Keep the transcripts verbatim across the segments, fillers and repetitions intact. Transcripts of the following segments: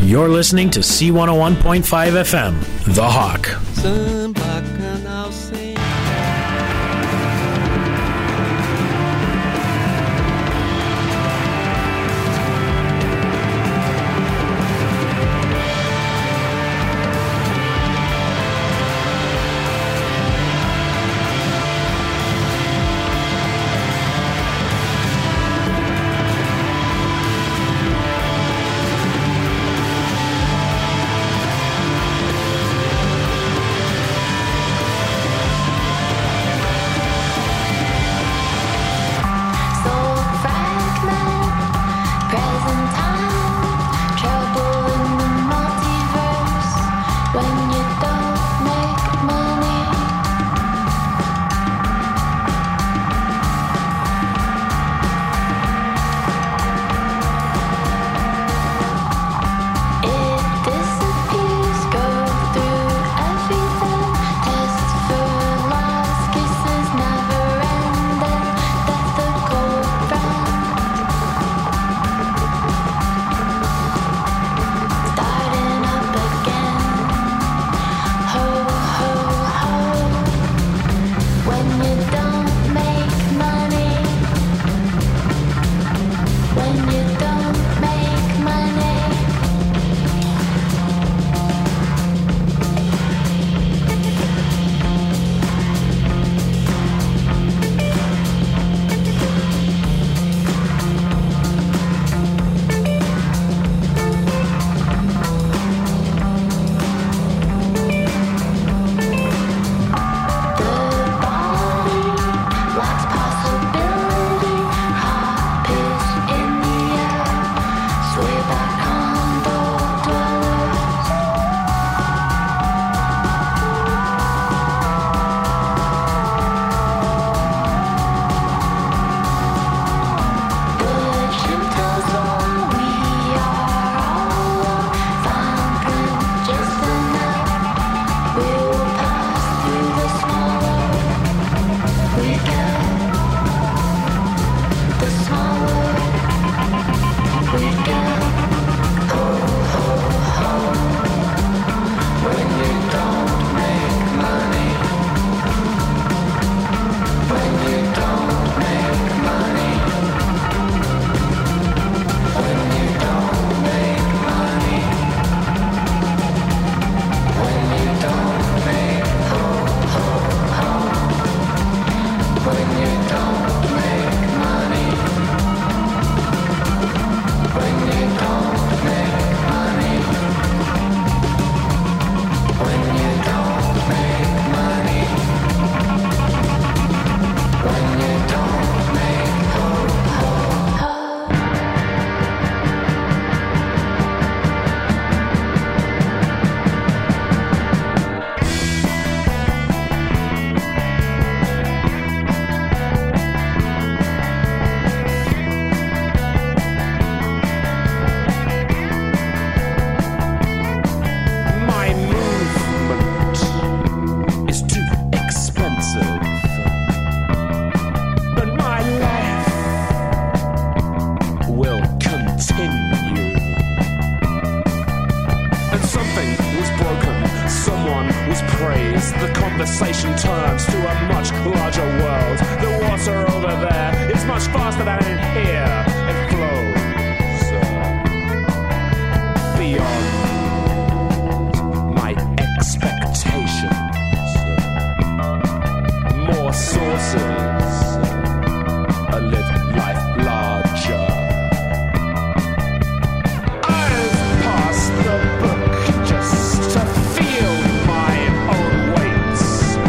You're listening to C one oh one point five F M, The Hawk.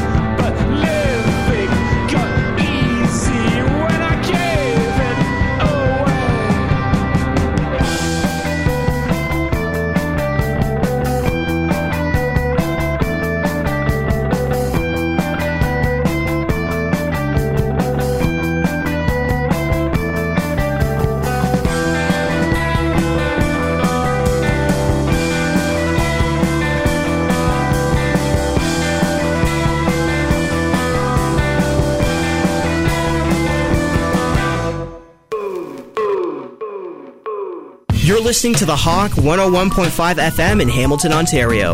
Oh You're listening to The Hawk one oh one point five F M in Hamilton, Ontario.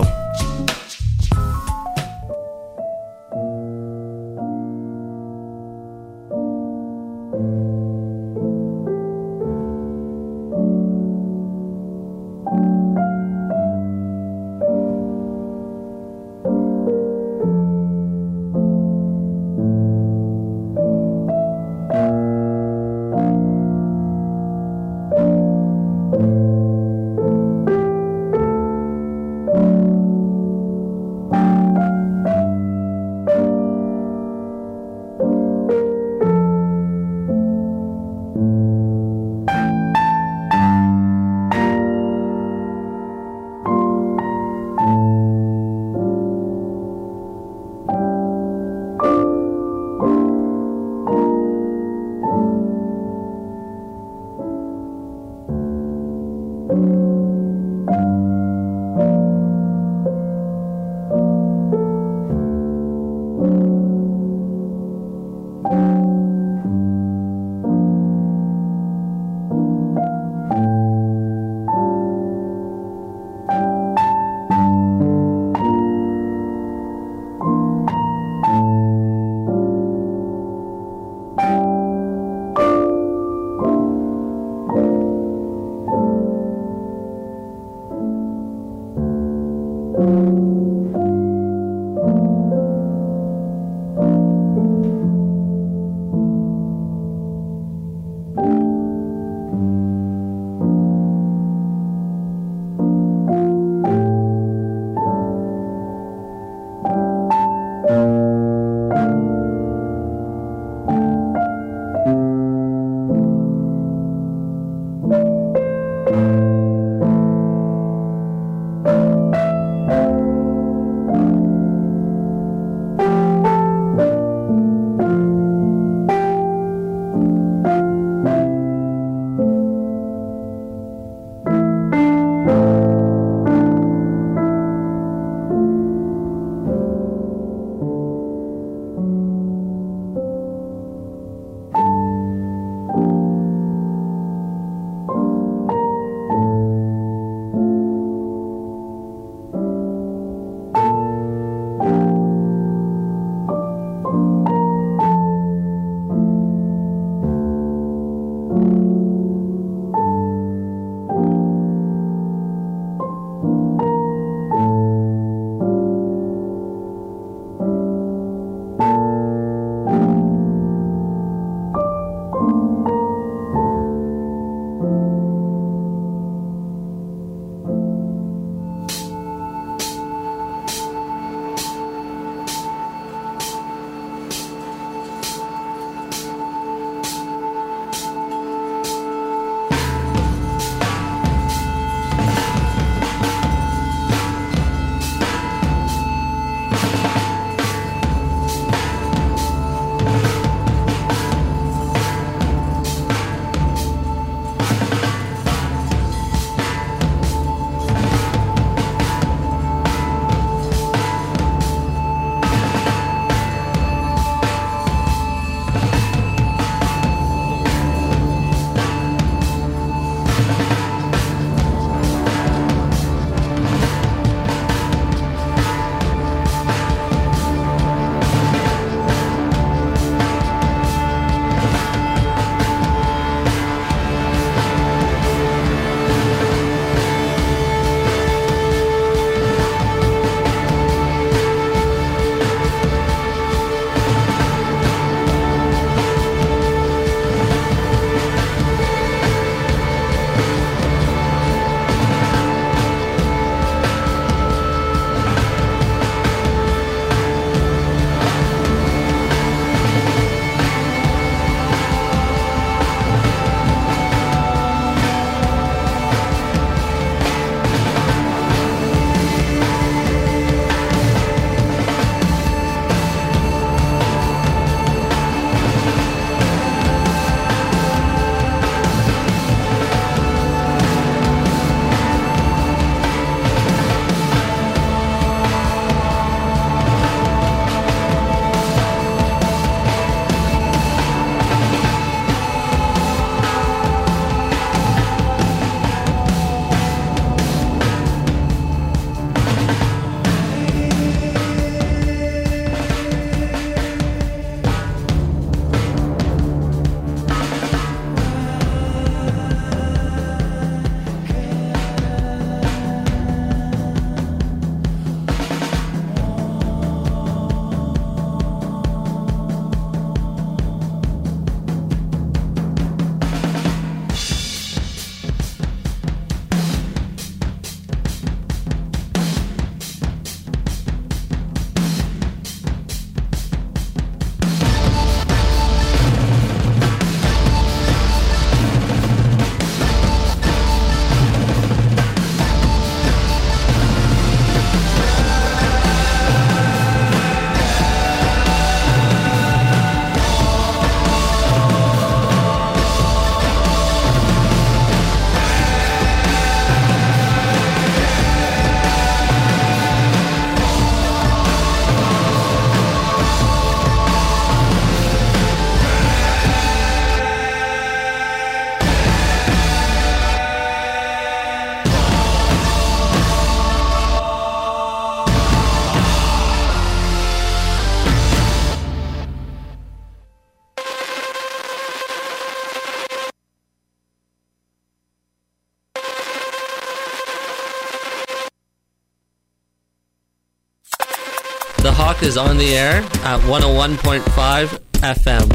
Hawk is on the air at one oh one point five F M.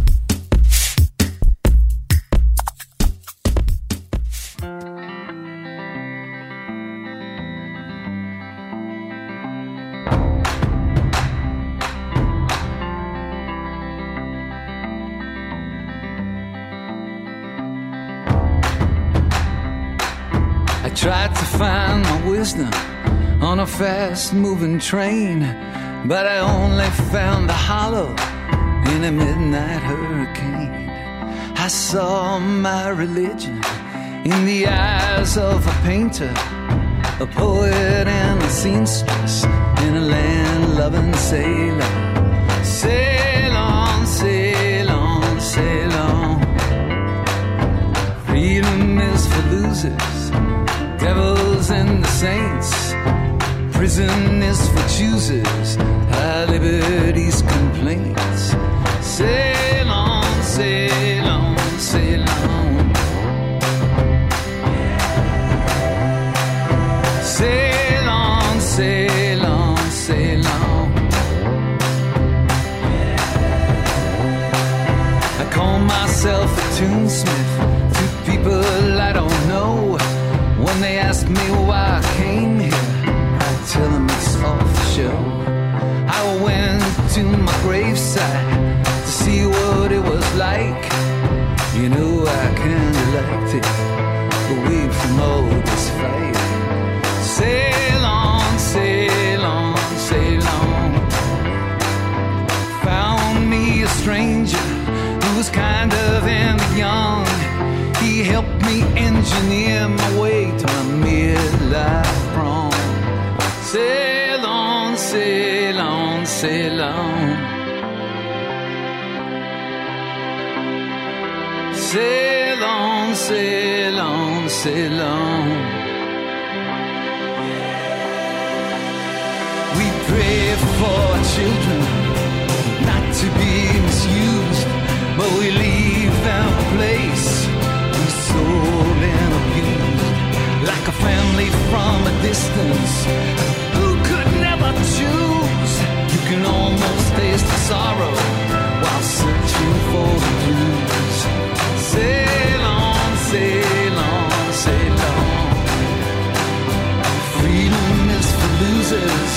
I tried to find my wisdom on a fast-moving train, but I only found the hollow in a midnight hurricane. I saw my religion in the eyes of a painter, a poet and a seamstress in a land-loving sailor. Sail on, sail on, sail on. Freedom is for losers, devils and the saints. Prison is for choosers, high liberty's complaints. Sail on, sail on, sail on. Sail on, sail on, sail on. I call myself a tunesmith to people I don't know. When they ask me why I came here, I tell them it's all for show. I went to my graveside to see what it was like. You know I kinda liked it, away from all this fight. Sail on, sail on, sail on. Found me a stranger who was kind of in the young. He helped me engineer my way to my midlife prom. Sail on, sail on, sail on. Sail on, sail on, sail on. We pray for our children not to be misused, but we leave them a place sold and abused, like a family from a distance who could never choose. You can almost taste the sorrow while searching for the blues. Sail on, sail on, sail on. Freedom is for losers,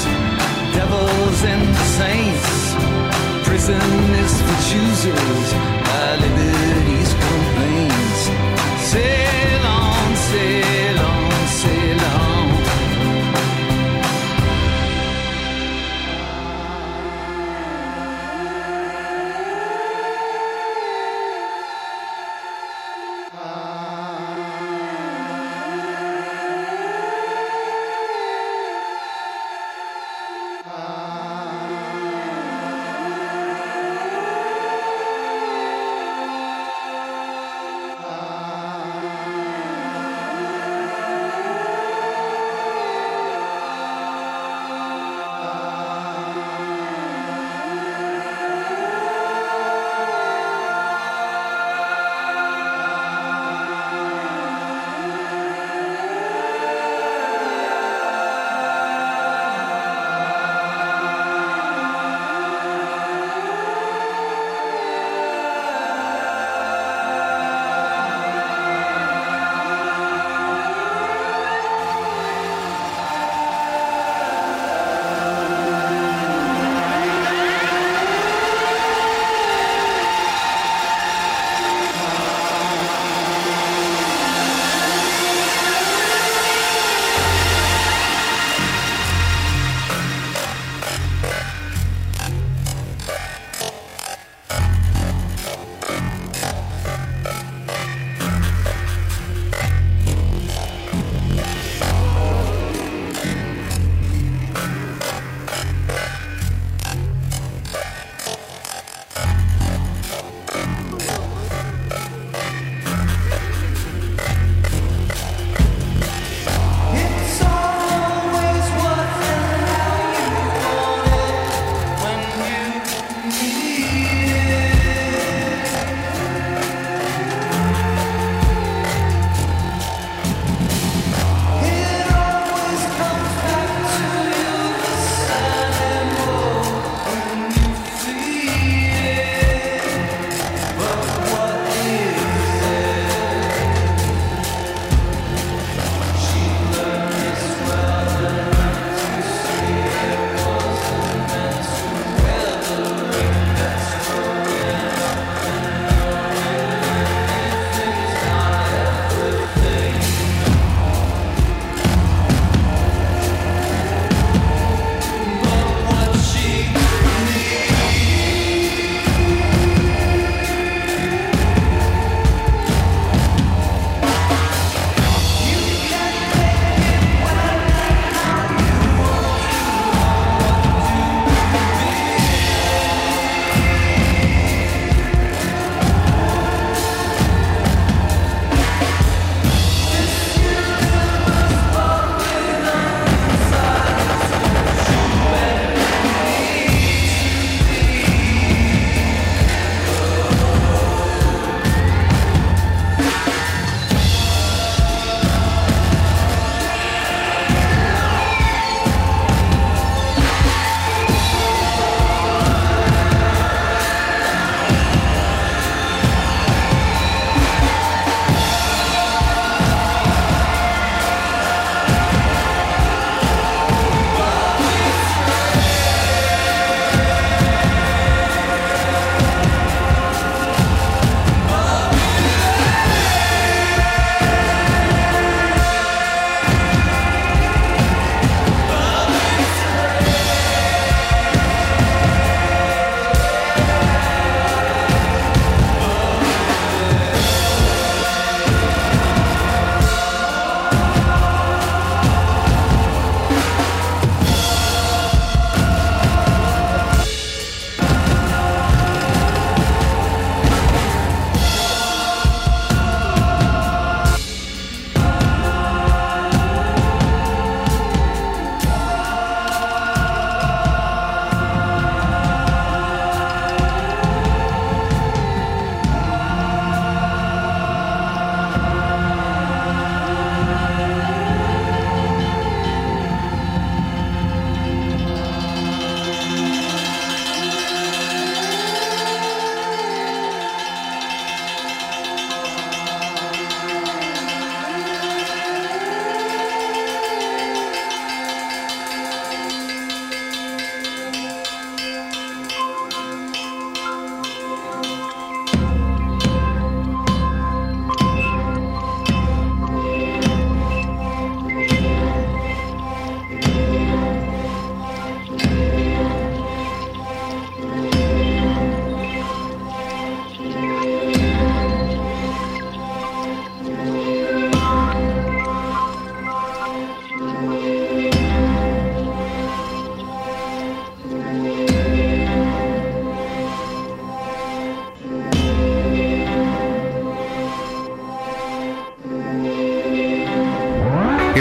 devils and the saints. Prison is for choosers, high liberty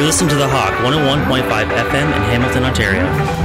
You're listening to The Hawk, one oh one point five F M in Hamilton, Ontario.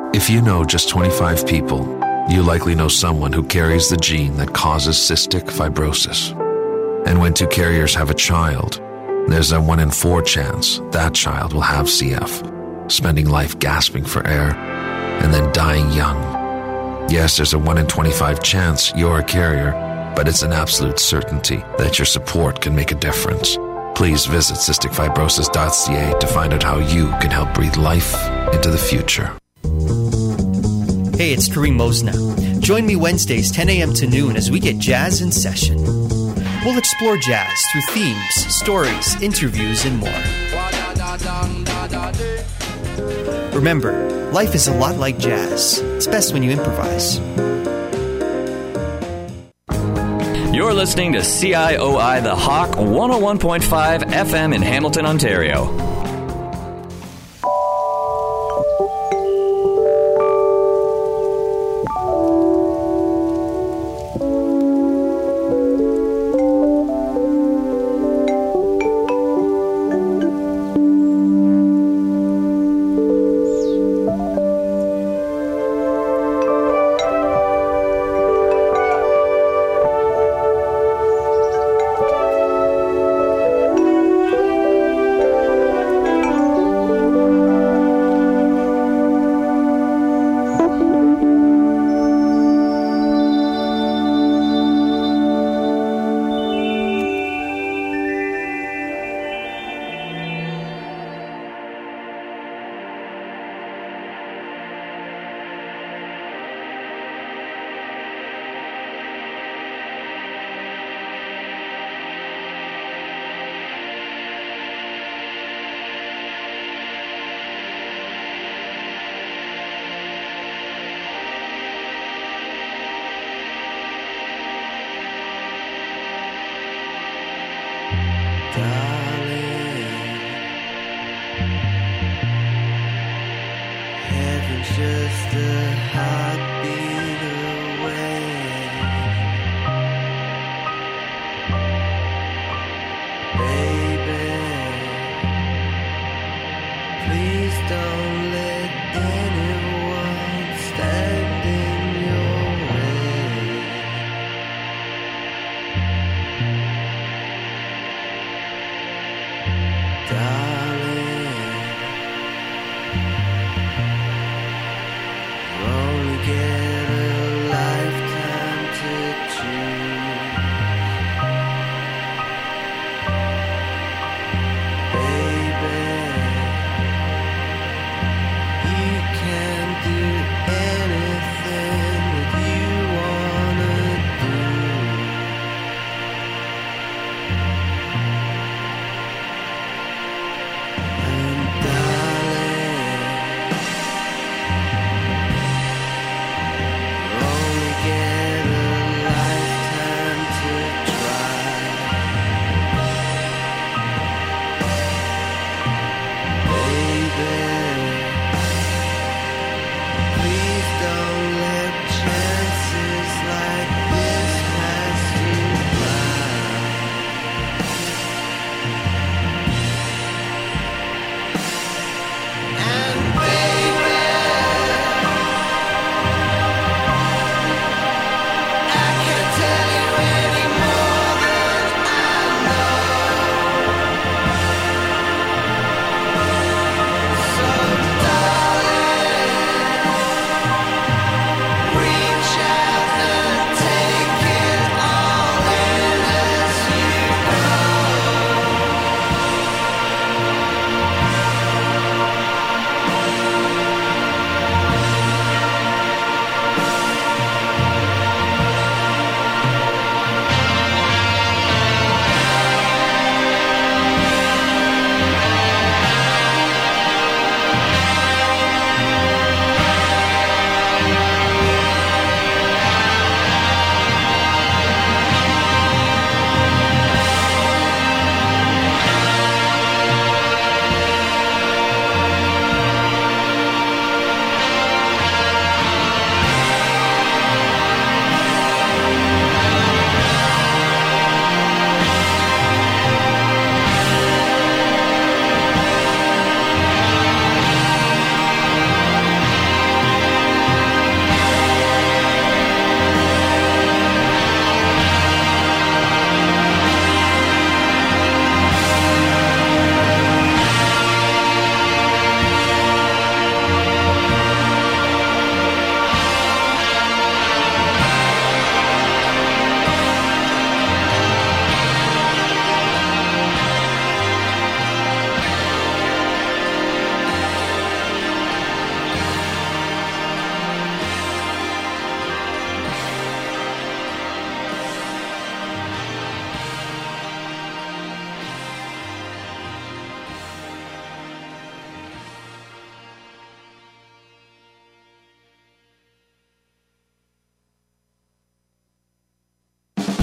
If you know just twenty-five people, you likely know someone who carries the gene that causes cystic fibrosis. And when two carriers have a child, there's a one in four chance that child will have C F, spending life gasping for air and then dying young. Yes, there's a one in twenty-five chance you're a carrier, but it's an absolute certainty that your support can make a difference. Please visit cystic fibrosis dot c a to find out how you can help breathe life into the future. Hey, it's Kareem Mosna. Join me Wednesdays ten a.m. to noon as we get jazz in session. We'll explore jazz through themes, stories, interviews, and more. Remember, life is a lot like jazz. It's best when you improvise. You're listening to C I O I The Hawk one oh one point five F M in Hamilton, Ontario.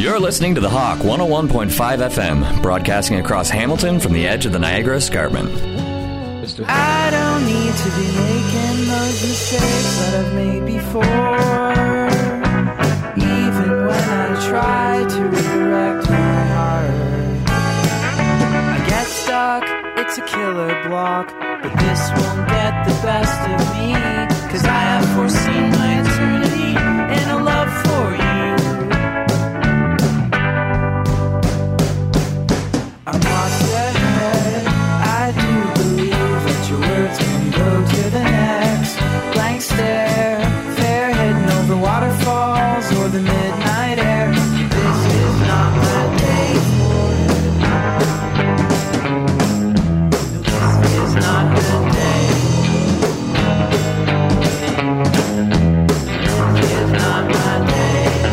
You're listening to The Hawk one oh one point five F M, broadcasting across Hamilton from the edge of the Niagara Escarpment. I don't need to be making those mistakes that I've made before. Even when I try to redirect my heart, I get stuck, it's a killer block. But this won't get the best of me, 'cause I have foreseen my eternity and a love for you. I'm lost ahead, I do believe that your words can go to the next blank stare. Fair heading over waterfalls or the midnight air. This is not my day for it. This is not the day. This is not my day.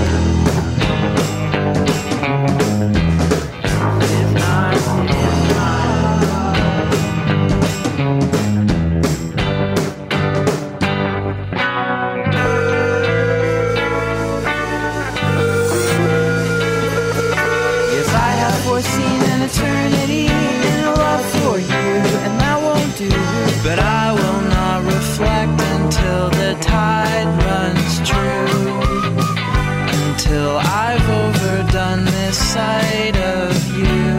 Eternity and a love for you, and that won't do. But I will not reflect until the tide runs true, until I've overdone this side of you.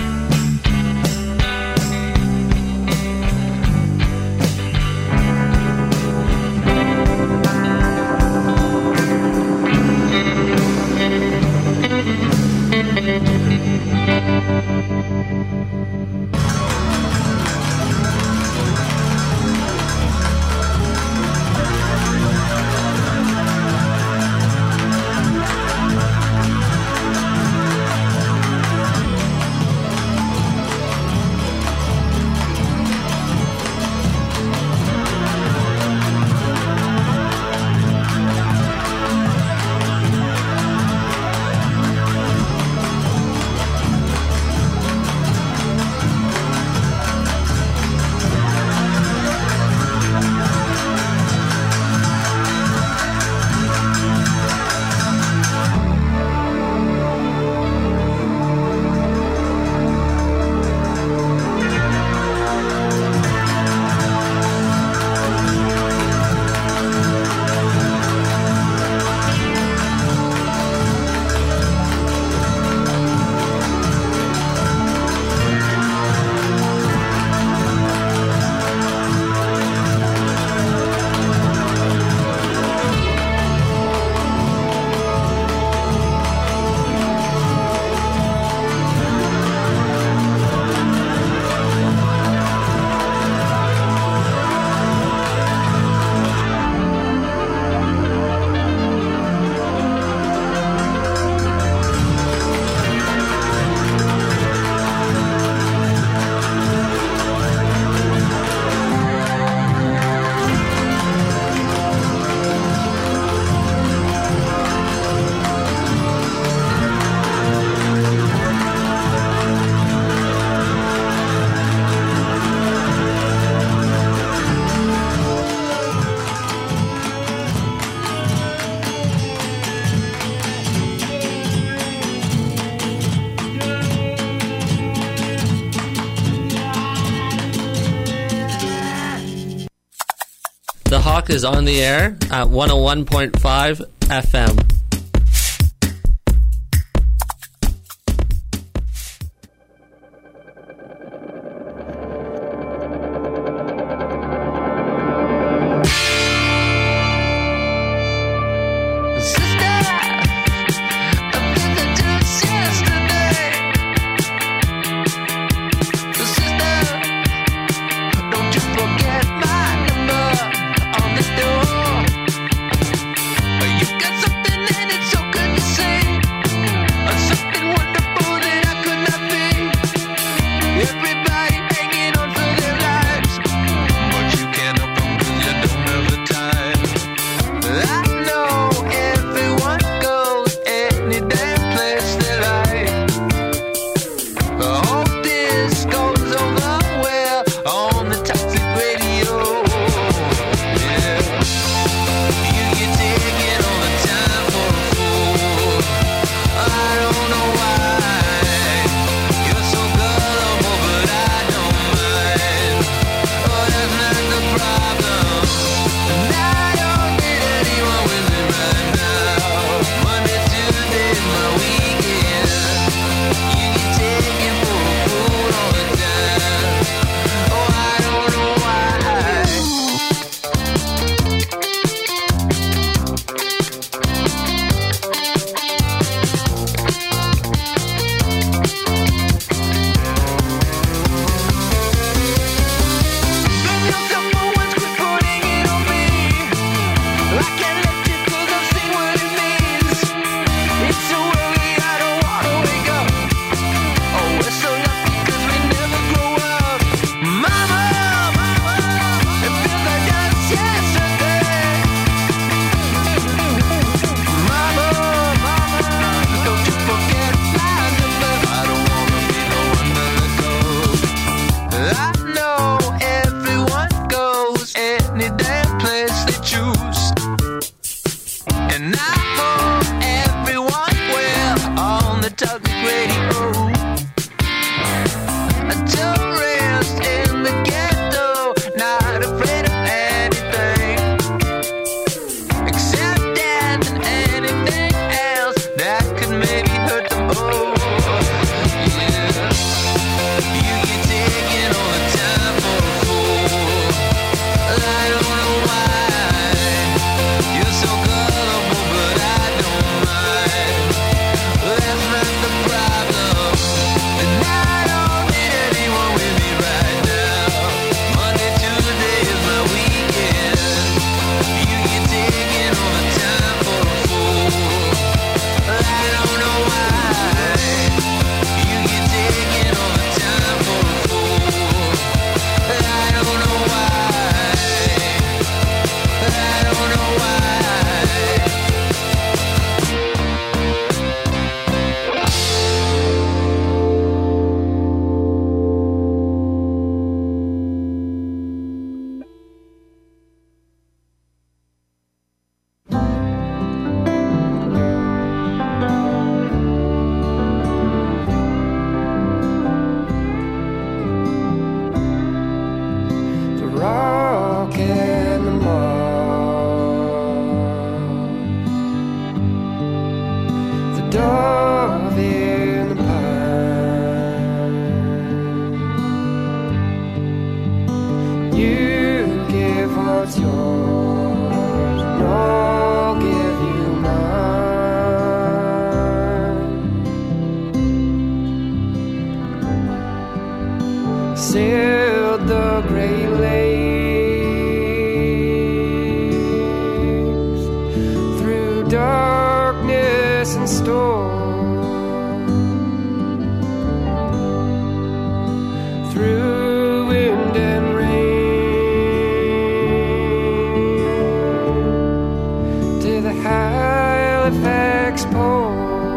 The Hawk is on the air at one oh one point five F M. You got something and the moth, the dove in the pine. You give what's yours, and I'll give you mine. Sailed the Great Lakes through darkness and storm, through wind and rain, to the Halifax port.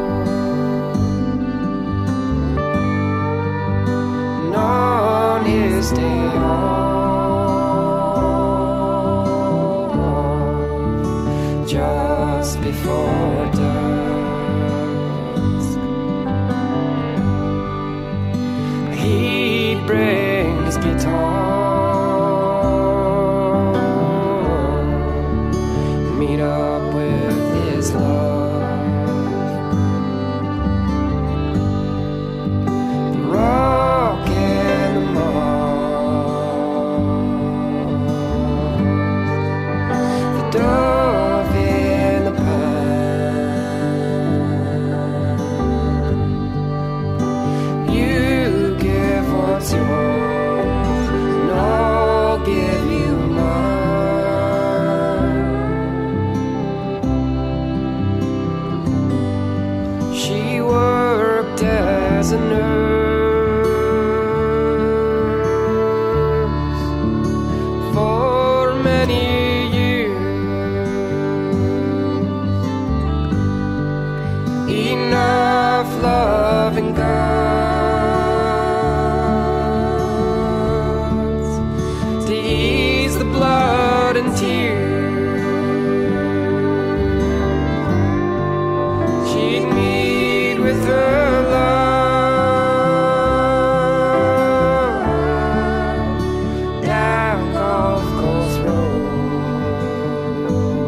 And on his day off, just before dusk, he'd bring his guitar, meet up with his love, the rock and the moth, the dove in the pine. You give what's yours, and I'll give you mine. She worked as a nurse for many years, enough love and guts to ease the blood and tears. She'd meet with her love down Gulf Coast Road.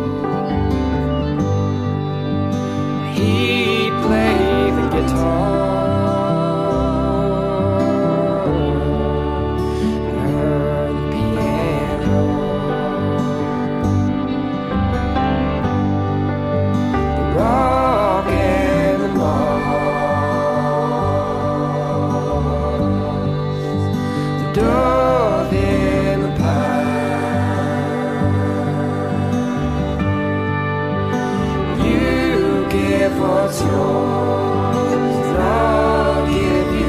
He'd play the guitar and her the piano. The rock and the moth, the dove in the pine. You give what's yours, and I'll give you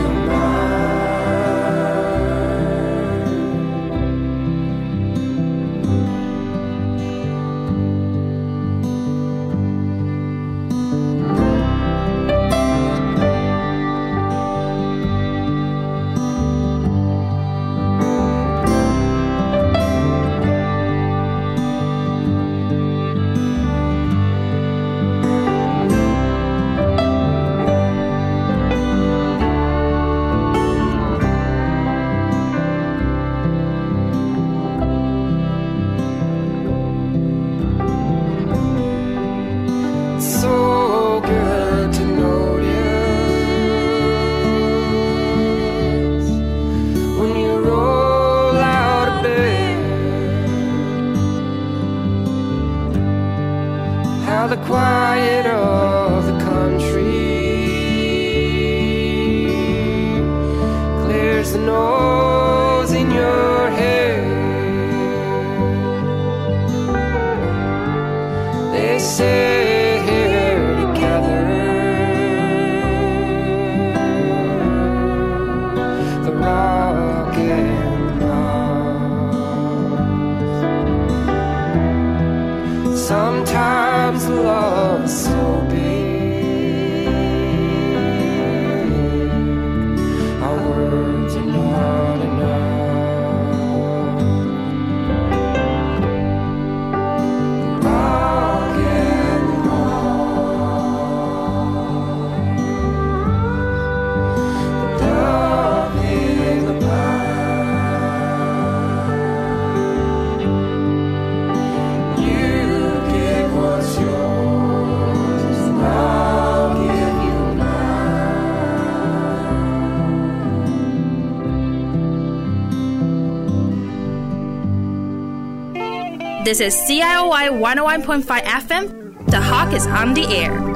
It's so good to notice when you roll out of bed how the quiet of the country clears the noise in your head. They sit here together, the rock and the moth. Sometimes love is so big, our words are not enough. The rock and the moth, the dove in the pine. This is C I O I one oh one point five F M. The Hawk is on the air.